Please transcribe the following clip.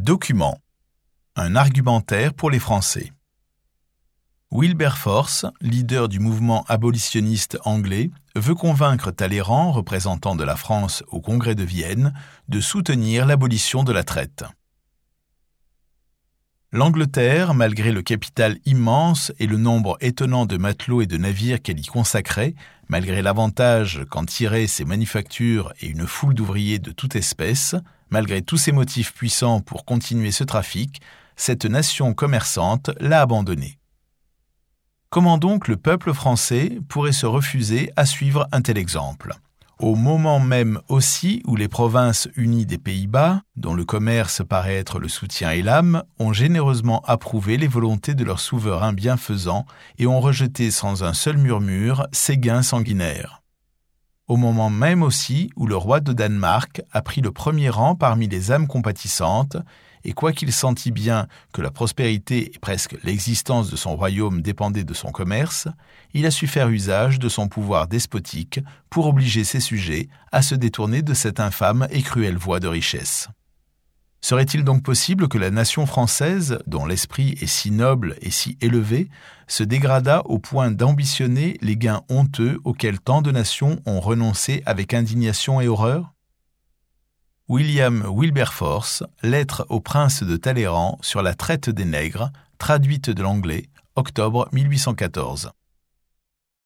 Document. Un argumentaire pour les Français. Wilberforce, leader du mouvement abolitionniste anglais, veut convaincre Talleyrand, représentant de la France au Congrès de Vienne, de soutenir l'abolition de la traite. L'Angleterre, malgré le capital immense et le nombre étonnant de matelots et de navires qu'elle y consacrait, malgré l'avantage qu'en tiraient ses manufactures et une foule d'ouvriers de toute espèce, malgré tous ces motifs puissants pour continuer ce trafic, cette nation commerçante l'a abandonné. Comment donc le peuple français pourrait se refuser à suivre un tel exemple ? Au moment même aussi où les provinces unies des Pays-Bas, dont le commerce paraît être le soutien et l'âme, ont généreusement approuvé les volontés de leur souverain bienfaisant et ont rejeté sans un seul murmure ses gains sanguinaires. Au moment même aussi où le roi de Danemark a pris le premier rang parmi les âmes compatissantes, et quoiqu'il sentît bien que la prospérité et presque l'existence de son royaume dépendaient de son commerce, il a su faire usage de son pouvoir despotique pour obliger ses sujets à se détourner de cette infâme et cruelle voie de richesse. Serait-il donc possible que la nation française, dont l'esprit est si noble et si élevé, se dégradât au point d'ambitionner les gains honteux auxquels tant de nations ont renoncé avec indignation et horreur ? William Wilberforce, lettre au prince de Talleyrand sur la traite des nègres, traduite de l'anglais, octobre 1814.